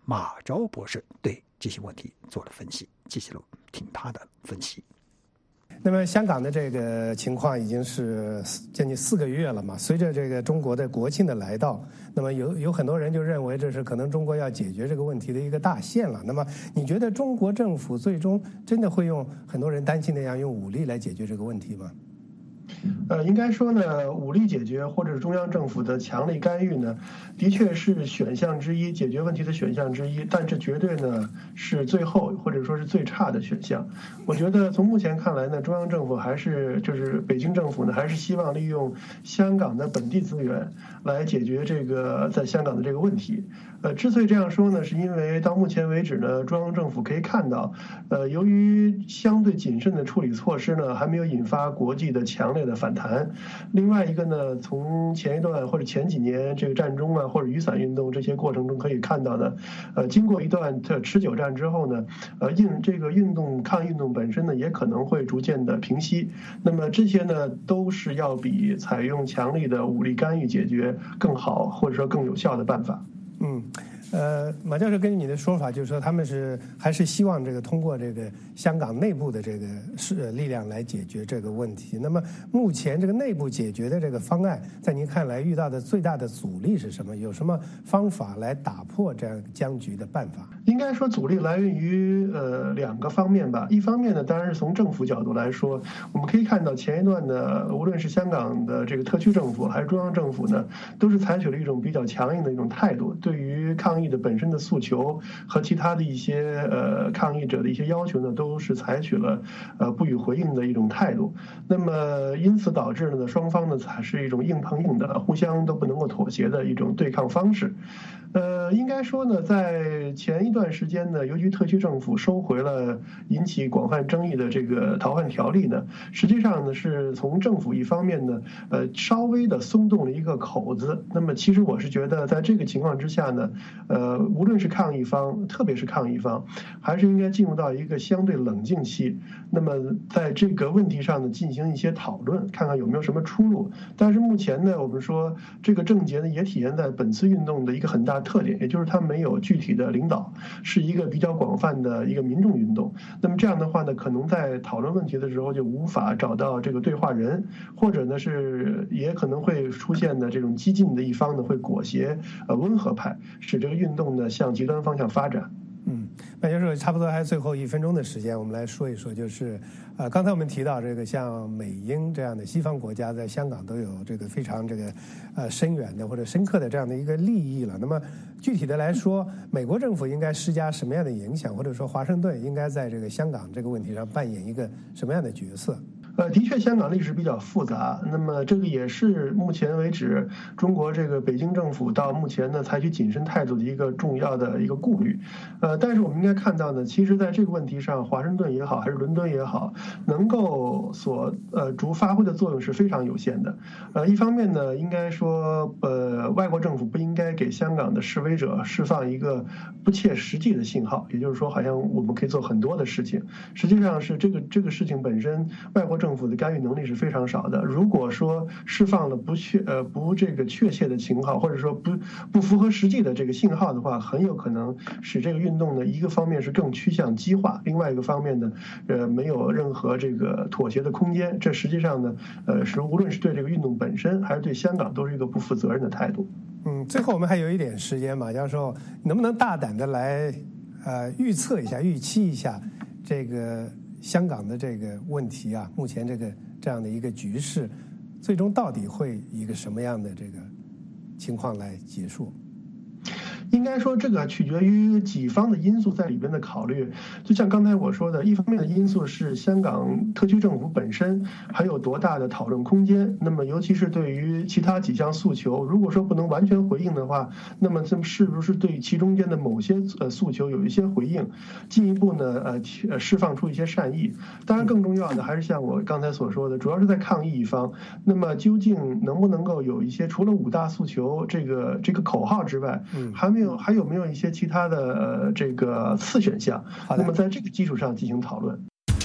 马昭博士对这些问题做了分析，接下来听他的分析。 那么香港的这个情况已经是将近4个月了嘛，随着这个中国的国庆的来到，那么有很多人就认为这是可能中国要解决这个问题的一个大限了。那么你觉得中国政府最终真的会用很多人担心那样用武力来解决这个问题吗？ 应该说呢，武力解决或者是中央政府的强力干预呢，的确是选项之一，解决问题的选项之一，但这绝对呢是最后或者说是最差的选项。我觉得从目前看来呢，中央政府就是北京政府呢，还是希望利用香港的本地资源来解决这个在香港的这个问题。之所以这样说呢，是因为到目前为止呢，中央政府可以看到，由于相对谨慎的处理措施呢，还没有引发国际的强烈的反弹。另外一个呢，从前一段或者前几年这个战中啊，或者雨伞运动这些过程中可以看到呢，经过一段持久战之后呢，这个抗运动本身呢，也可能会逐渐的平息。那么这些呢，都是要比采用强力的武力干预解决更好，或者说更有效的办法。 马教授根据你的说法，就是说他们还是希望这个通过这个香港内部的这个力量来解决这个问题。那么目前这个内部解决的这个方案，在您看来遇到的最大的阻力是什么？有什么方法来打破这样僵局的办法？ 应该说阻力来源于2个方面吧。一方面呢，当然是从政府角度来说，我们可以看到前一段呢，无论是香港的这个特区政府还是中央政府呢，都是采取了一种比较强硬的一种态度，对于抗议的本身的诉求和其他的一些抗议者的一些要求呢，都是采取了不予回应的一种态度。那么因此导致呢，双方呢才是一种硬碰硬的，互相都不能够妥协的一种对抗方式。应该说呢，在前一段时间呢，由于特区政府收回了引起广泛争议的这个逃犯条例呢，实际上呢是从政府一方面呢，稍微的松动了一个口子。那么其实我是觉得，在这个情况之下呢，无论是抗议方，特别是抗议方，还是应该进入到一个相对冷静期。那么在这个问题上呢，进行一些讨论，看看有没有什么出路。但是目前呢，我们说这个症结呢，也体现在本次运动的一个很大特点，也就是它没有具体的领导，是一个比较广泛的一个民众运动。那么这样的话呢，可能在讨论问题的时候就无法找到这个对话人，或者呢也可能会出现的这种激进的一方呢会裹挟温和派，使这个运动呢向极端方向发展。 麦教授，差不多还有最后1分钟的时间，我们来说一说，就是刚才我们提到这个像美英这样的西方国家在香港都有这个非常这个深远的或者深刻的这样的一个利益了。那么具体的来说，美国政府应该施加什么样的影响，或者说华盛顿应该在这个香港这个问题上扮演一个什么样的角色？ 的确，香港历史比较复杂，那么这个也是目前为止中国这个北京政府到目前呢采取谨慎态度的一个重要的一个顾虑。但是我们应该看到呢，其实在这个问题上，华盛顿也好，还是伦敦也好，能够发挥的作用是非常有限的。一方面呢，应该说外国政府不应该给香港的示威者释放一个不切实际的信号，也就是说，好像我们可以做很多的事情。实际上是这个事情本身，外国政府的干预能力是非常少的。如果说释放了不确切的信号，或者说不符合实际的这个信号的话，很有可能使这个运动呢，一个方面是更趋向激化，另外一个方面呢，没有任何这个妥协的空间。这实际上呢，无论是对这个运动本身，还是对香港，都是一个不负责任的态度。 最后我们还有一点时间，马教授能不能大胆的来预测一下、预期一下这个香港的这个问题啊，目前这样的一个局势，最终到底会以一个什么样的这个情况来结束？ 应该说这个取决于几方的因素在里边的考虑。就像刚才我说的，一方面的因素是香港特区政府本身还有多大的讨论空间，那么尤其是对于其他几项诉求，如果说不能完全回应的话，那么这是不是对其中间的某些诉求有一些回应，进一步呢释放出一些善意。当然更重要的还是像我刚才所说的，主要是在抗议一方，那么究竟能不能够有一些除了5大诉求这个口号之外，还有没有一些其他的这个次选项？那么在这个基础上进行讨论。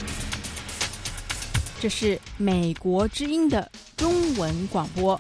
这是美国之音的中文广播。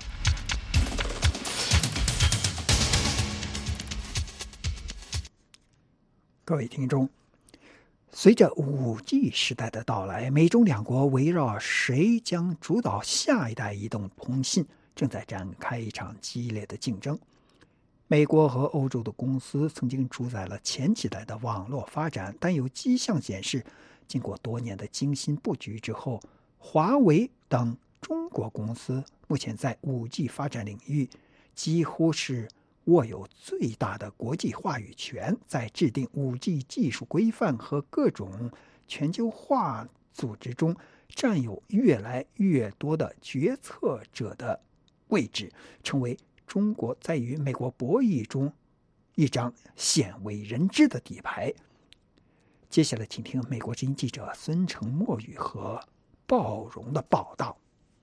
各位听众，随着 5G 时代的到来，美中两国围绕谁将主导下一代移动通信，正在展开一场激烈的竞争。美国和欧洲的公司曾经主宰了前几代的网络发展，但有迹象显示，经过多年的精心布局之后，华为等中国公司目前在 5G 发展领域几乎是握有最大的国际话语权，在制定 5G 技术规范和各种全球化组织中占有越来越多的决策者的位置，成为中国在与美国博弈中一张鲜为人知的底牌。接下来请听美国之音记者孙成墨宇和鲍荣的报道。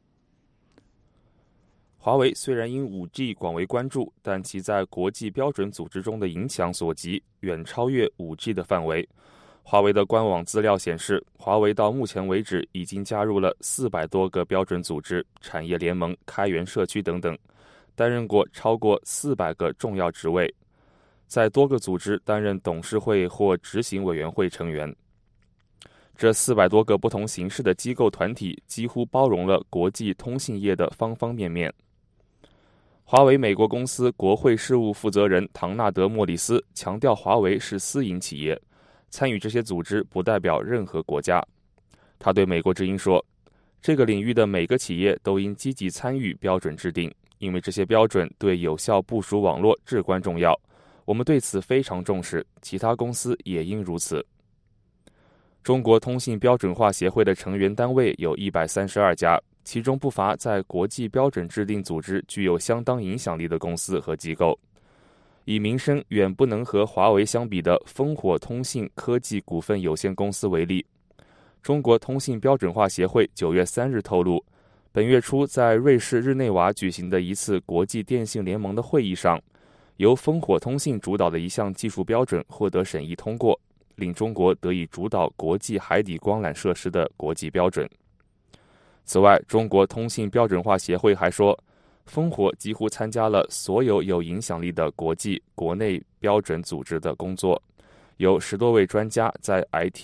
华为虽然因 5G 广为关注，但其在国际标准组织中的影响所及远超越 5G 的范围。华为的官网资料显示，华为到目前为止已经加入了400多个标准组织、产业联盟、开源社区等等，担任过超过400个重要职位，在多个组织担任董事会或执行委员会成员。这400多个不同形式的机构团体几乎包容了国际通信业的方方面面。华为美国公司国会事务负责人唐纳德·莫里斯强调，华为是私营企业，参与这些组织不代表任何国家。他对美国之音说，这个领域的每个企业都应积极参与标准制定，因为这些标准对有效部署网络至关重要，我们对此非常重视，其他公司也应如此。中国通信标准化协会的成员单位有132家，其中不乏在国际标准制定组织具有相当影响力的公司和机构。以名声远不能和华为相比的烽火通信科技股份有限公司为例，中国通信标准化协会9月3日透露，本月初在瑞士日内瓦举行的一次国际电信联盟的会议上，由烽火通信主导的一项技术标准获得审议通过，令中国得以主导国际海底光缆设施的国际标准。此外，中国通信标准化协会还说，烽火几乎参加了所有有影响力的国际、国内标准组织的工作，有10多位专家在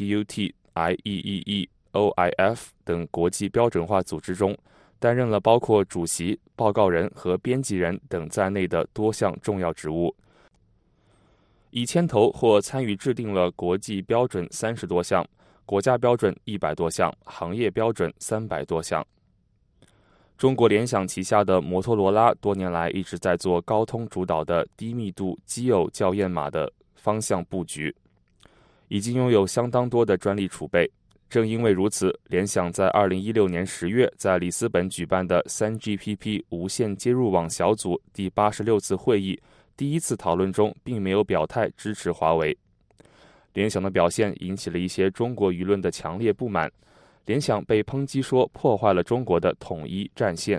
ITUT、IEEE、OIF 等国际标准化组织中担任了包括主席、报告人和编辑人等在内的多项重要职务，已牵头或参与制定了国际标准30多项，国家标准100多项，行业标准300多项。中国联想旗下的摩托罗拉多年来一直在做高通主导的低密度基偶校验码的方向布局，已经拥有相当多的专利储备。正因为如此，联想在2016年10月在里斯本举办的 3GPP 无线接入网小组第86次会议第一次讨论中并没有表态支持华为。联想的表现引起了一些中国舆论的强烈不满，联想被抨击说破坏了中国的统一战线。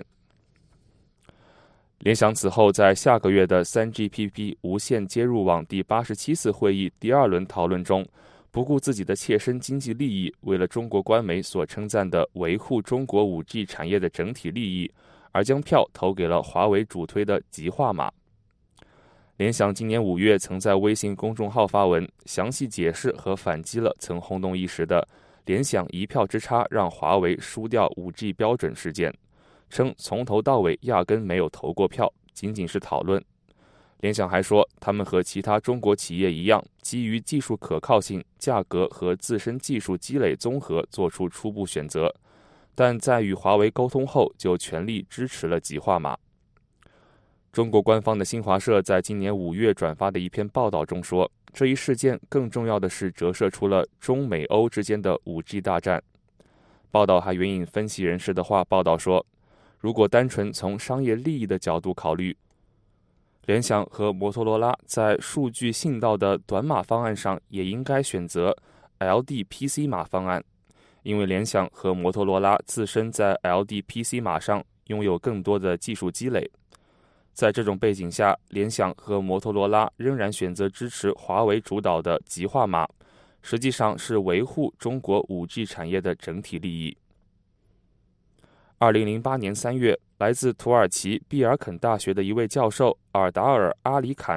联想此后在下个月的 3GPP 无线接入网第87次会议第2轮讨论中，不顾自己的切身经济利益，为了中国官媒所称赞的维护中国 5G 产业的整体利益，而将票投给了华为主推的极化码。联想今年5月曾在微信公众号发文，详细解释和反击了曾轰动一时的联想一票之差让华为输掉 5G 标准事件，称从头到尾压根没有投过票，仅仅是讨论。联想还说，他们和其他中国企业一样，基于技术可靠性、价格和自身技术积累综合做出初步选择，但在与华为沟通后就全力支持了极化码。中国官方的新华社在今年5月转发的一篇报道中说，这一事件更重要的是折射出了中美欧之间的 5G 大战。报道还援引分析人士的话报道说，如果单纯从商业利益的角度考虑，联想和摩托罗拉在数据信道的短码方案上也应该选择 LDPC 码方案，因为联想和摩托罗拉自身在 LDPC 码上拥有更多的技术积累。在这种背景下，联想和摩托罗拉仍然选择支持华为主导的极化码，实际上是维护中国 5G 产业的整体利益。2008年3月，来自土耳其毕尔肯大学的一位教授尔达尔·阿里坎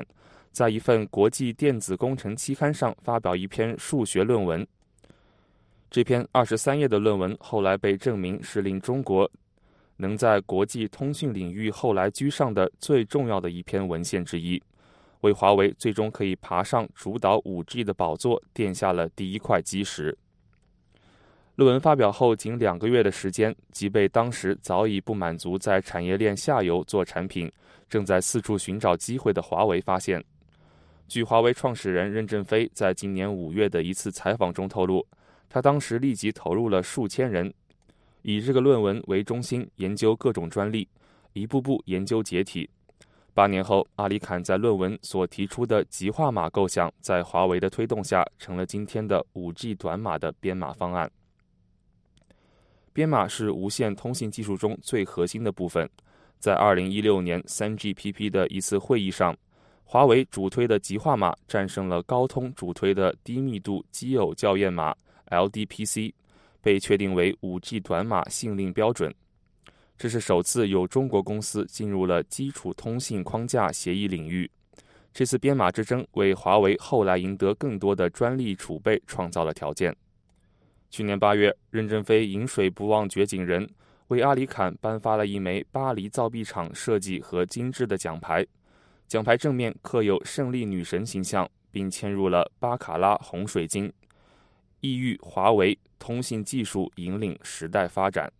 在一份国际电子工程期刊上发表一篇数学论文。这篇23页的论文后来被证明是令中国能在国际通讯领域后来居上的最重要的一篇文献之一，为华为最终可以爬上主导 5G 的宝座奠下了第一块基石。论文发表后仅2个月的时间，即被当时早已不满足在产业链下游做产品，正在四处寻找机会的华为发现。据华为创始人任正非在今年5月的一次采访中透露，他当时立即投入了数千人，以这个论文为中心研究各种专利，一步步研究解体。8年后，阿里坎在论文所提出的极化码构想，在华为的推动下，成了今天的 5G 短码的编码方案。编码是无线通信技术中最核心的部分。在2016年 3GPP 的一次会议上，华为主推的极化码战胜了高通主推的低密度基偶校验码 LDPC， 被确定为 5G 短码信令标准。这是首次有中国公司进入了基础通信框架协议领域。这次编码之争为华为后来赢得更多的专利储备创造了条件。去年8月，任正非饮水不忘掘井人，为阿里坎颁发了一枚巴黎造币厂设计和精致的奖牌。奖牌正面刻有胜利女神形象，并嵌入了巴卡拉红水晶，意喻华为通信技术引领时代发展。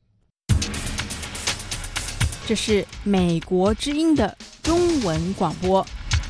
这是美国之音的中文广播。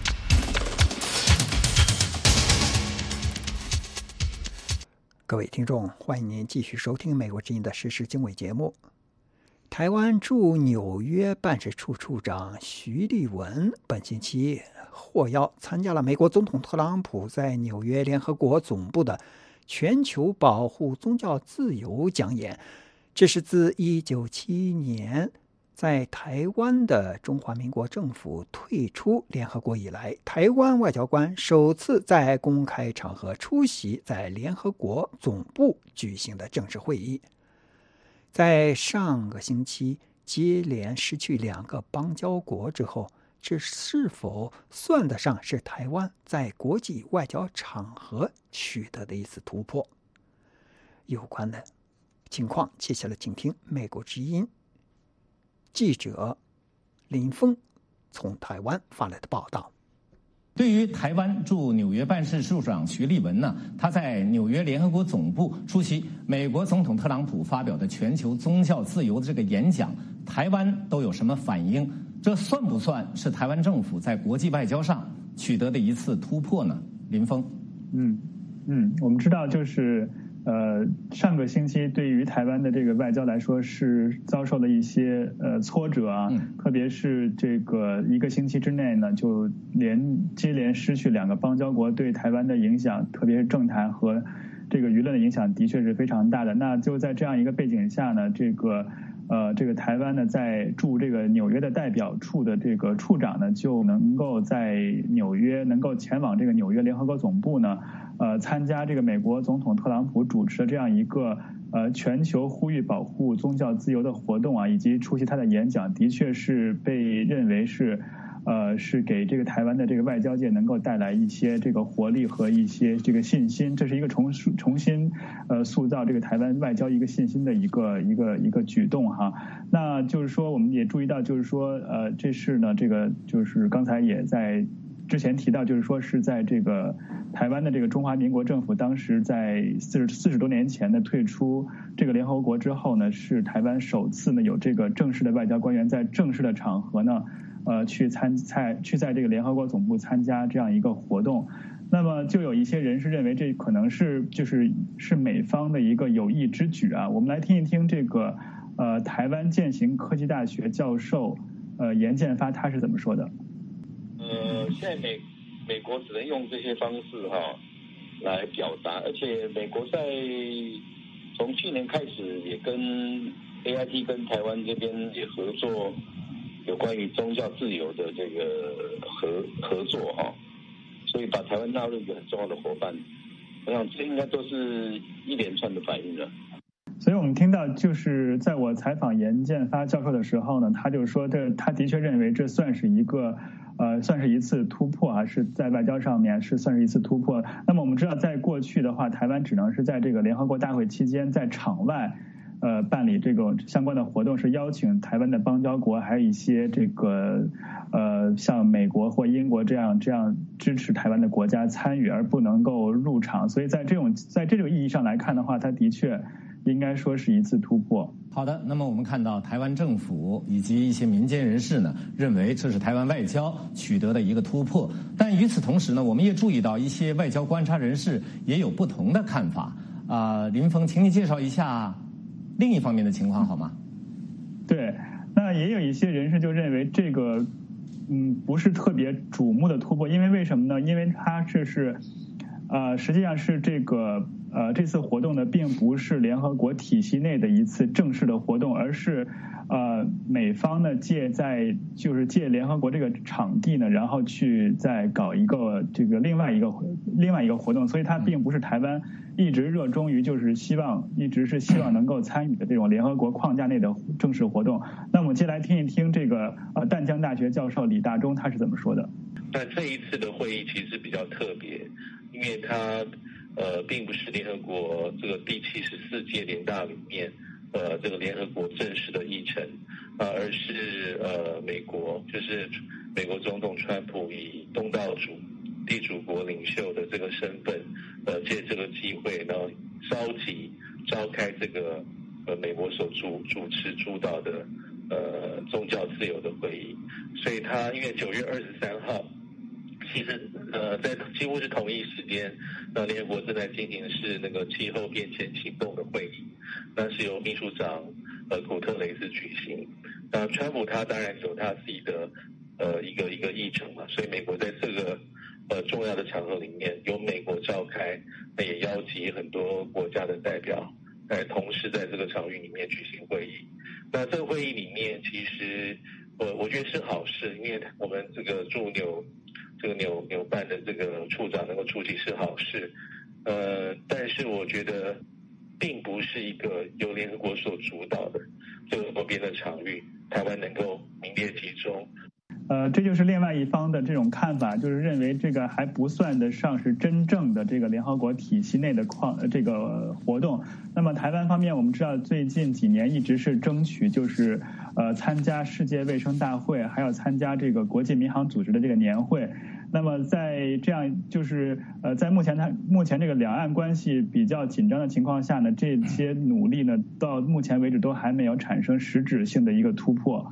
各位听众，欢迎您继续收听美国之音的时事经纬节目。台湾驻纽约办事处处长徐立文本星期获邀参加了美国总统特朗普在纽约联合国总部的全球保护宗教自由讲演。这是自1971年在台湾的中华民国政府退出联合国以来，台湾外交官首次在公开场合出席在联合国总部举行的正式会议。在上个星期接连失去2个邦交国之后，这是否算得上是台湾在国际外交场合取得的一次突破？有关的情况，接下来请听美国之音记者林峰从台湾发来的报道。 对于台湾驻纽约办事处长徐立文呢，他在纽约联合国总部出席美国总统特朗普发表的全球宗教自由的这个演讲，台湾都有什么反应？这算不算是台湾政府在国际外交上取得的一次突破呢？林峰， 我们知道就是上个星期对于台湾的这个外交来说是遭受了一些挫折啊，特别是这个1个星期之内呢，就接连失去2个邦交国，对台湾的影响，特别是政坛和这个舆论的影响，的确是非常大的。那就在这样一个背景下呢，这个台湾呢，在驻这个纽约的代表处的这个处长呢，就能够在纽约能够前往这个纽约联合国总部呢，参加这个美国总统特朗普主持的这样一个全球呼吁保护宗教自由的活动啊，以及出席他的演讲，的确是被认为是给这个台湾的这个外交界能够带来一些这个活力和一些这个信心，这是一个重新塑造这个台湾外交一个信心的一个举动哈。那就是说，我们也注意到，就是说这是呢，这个就是刚才也在之前提到，就是说是在这个台湾的这个中华民国政府当时在40多年前呢退出这个联合国之后呢，是台湾首次呢有这个正式的外交官员在正式的场合呢去在这个联合国总部参加这样一个活动。那么就有一些人士认为这可能是美方的一个有意之举啊。我们来听一听这个台湾健行科技大学教授严建发他是怎么说的。 现在美国只能用这些方式来表达，而且美国从去年开始也跟 AIT 跟台湾这边也合作，有关于宗教自由的这个合作所以把台湾纳入一个很重要的伙伴，我想这应该都是一连串的反应了。 所以我们听到，就是在我采访严建发教授的时候呢，他就说他的确认为这算是一个算是一次突破啊，是在外交上面是算是一次突破。那么我们知道，在过去的话，台湾只能是在这个联合国大会期间，在场外办理这个相关的活动，是邀请台湾的邦交国，还有一些这个像美国或英国这样支持台湾的国家参与，而不能够入场。所以在这种意义上来看的话，它的确应该说是一次突破。 好的，那么我们看到台湾政府以及一些民间人士呢，认为这是台湾外交取得的一个突破。但与此同时呢，我们也注意到一些外交观察人士也有不同的看法。林峰，请你介绍一下另一方面的情况好吗？ 对，那也有一些人士就认为这个不是特别瞩目的突破，因为为什么呢？因为它实际上是这次活动呢，并不是联合国体系内的一次正式的活动，而是美方呢借联合国这个场地呢，然后去再搞一个另外一个活动，所以它并不是台湾一直热衷于一直是希望能够参与的这种联合国框架内的正式活动。那我们接下来听一听这个淡江大学教授李大中他是怎么说的。 但这一次的会议其实比较特别，因为它并不是联合国这个第74届联大里面这个联合国正式的议程而是美国总统川普以东道主地主国领袖的这个身份借这个机会呢召开这个美国所主持主导的宗教自由的会议。所以他因为9月23号其实在几乎是同一时间联合国正在进行的是那个气候变迁行动的会议，那是由秘书长古特雷斯举行。那川普他当然有他自己的一个议程嘛，所以美国在这个重要的场合里面由美国召开，那也邀集很多国家的代表同时在这个场域里面举行会议。那这个会议里面其实我觉得是好事，因为我们这个驻纽办的这个处长能够出席是好事，但是我觉得并不是一个由联合国所主导的这个多边的场域，台湾能够名列其中。 这就是另外一方的这种看法，就是认为这个还不算得上是真正的这个联合国体系内的这个活动。那么台湾方面，我们知道最近几年一直是争取就是参加世界卫生大会，还要参加这个国际民航组织的这个年会。那么在这样在目前这个两岸关系比较紧张的情况下呢，这些努力呢到目前为止都还没有产生实质性的一个突破。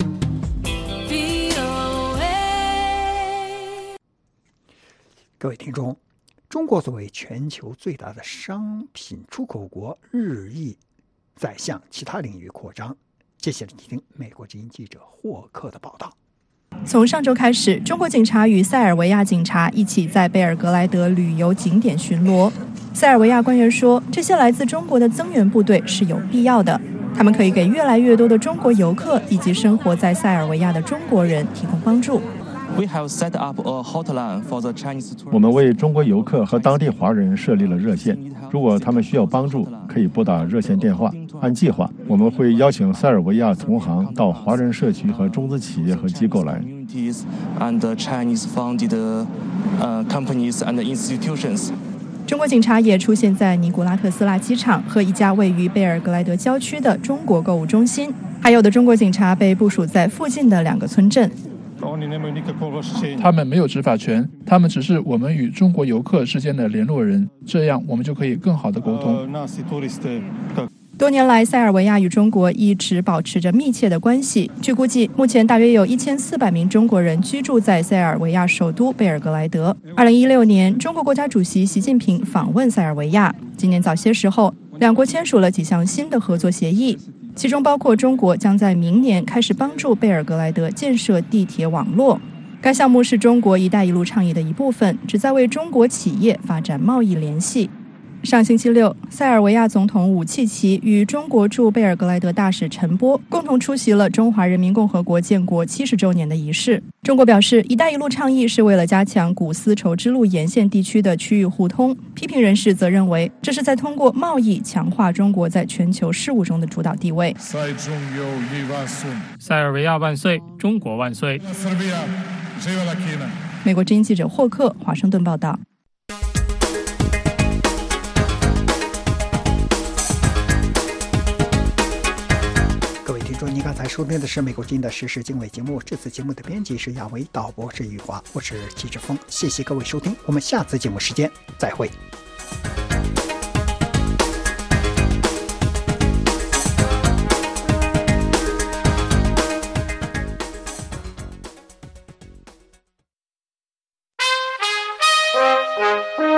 各位听众，中国作为全球最大的商品出口国，日益在向其他领域扩张。接下来听听美国之音记者霍克的报道。 从上周开始，中国警察与塞尔维亚警察一起在贝尔格莱德旅游景点巡逻。塞尔维亚官员说，这些来自中国的增援部队是有必要的，他们可以给越来越多的中国游客以及生活在塞尔维亚的中国人提供帮助。 我们为中国游客和当地华人设立了热线，如果他们需要帮助，可以拨打热线电话。按计划，我们会邀请塞尔维亚同行到华人社区和中资企业和机构来。 中国警察也出现在尼古拉特斯拉机场和一家位于贝尔格莱德郊区的中国购物中心，还有的中国警察被部署在附近的2个村镇。 他们没有执法权，他们只是我们与中国游客之间的联络人，这样我们就可以更好的沟通。 多年来，塞尔维亚与中国一直保持着密切的关系。据估计，目前大约有1400名中国人居住在塞尔维亚首都贝尔格莱德。2016年，中国国家主席习近平访问塞尔维亚。今年早些时候，两国签署了几项新的合作协议，其中包括中国将在明年开始帮助贝尔格莱德建设地铁网络。该项目是中国“一带一路”倡议的一部分，旨在为中国企业发展贸易联系。上星期六，塞尔维亚总统武契奇与中国驻贝尔格莱德大使陈波共同出席了中华人民共和国建国70周年的仪式。中国表示，“一带一路”倡议是为了加强古丝绸之路沿线地区的区域互通。批评人士则认为，这是在通过贸易强化中国在全球事务中的主导地位。 塞尔维亚万岁，中国万岁！ 美国之音记者霍克华盛顿报道。 各位听众，您刚才收听的是美国之音的时事经纬节目。这次节目的编辑是亚维，导播是余华，我是齐志峰。谢谢各位收听，我们下次节目时间再会。